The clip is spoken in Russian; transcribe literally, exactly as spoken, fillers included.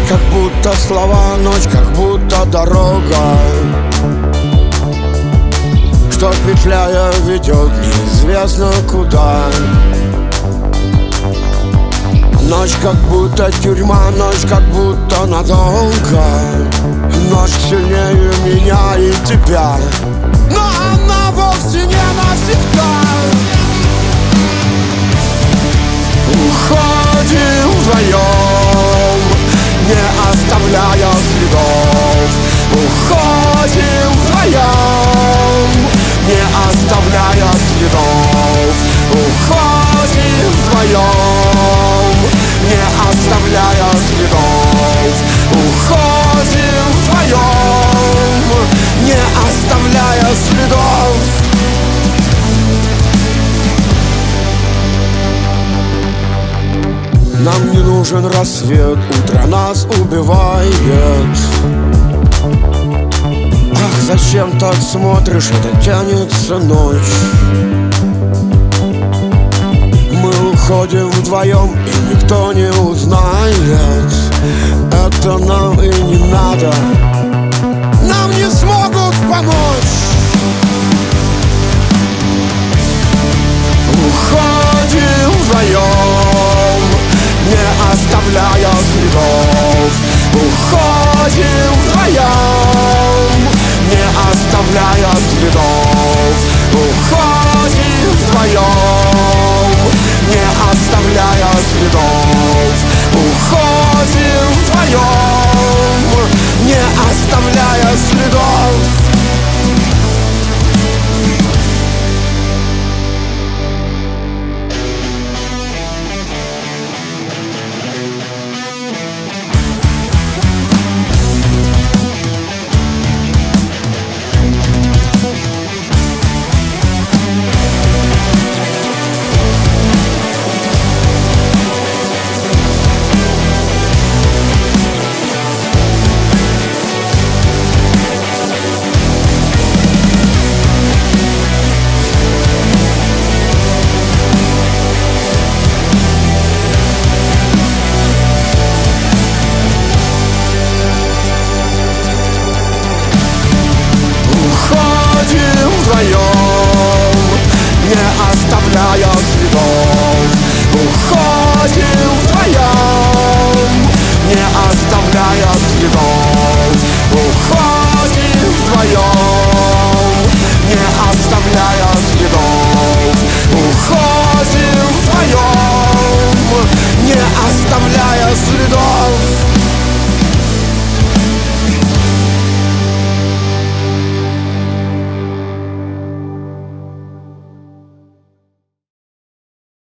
как будто слова, ночь, как будто дорога, что, петляя, ведет неизвестно куда. Ночь, как будто тюрьма, ночь, как будто надолго. Ночь сильнее меня и тебя, но она вовсе не навсегда. Уходим вдвоем, не оставляя следов. Уходим вдвоем, не оставляя следов. Уходим вдвоем, не оставляя следов. Уходим вдвоем, не оставляя следов. Нам не нужен рассвет, утро нас убивает. Ах, зачем так смотришь, это тянется ночь. Мы уходим вдвоем, и никто не узнает. Это нам и не надо, нам не смогут помочь. Уходим вдвоем, не оставляя следов. Уходим вдвоем, не оставляя следов. Уходим вдвоем, не оставляя следов. Уходим вдвоем, не оставляя следов. Вдвоем, не оставляя следов. Уходим вдвоем, не оставляя следов. Уходим вдвоем.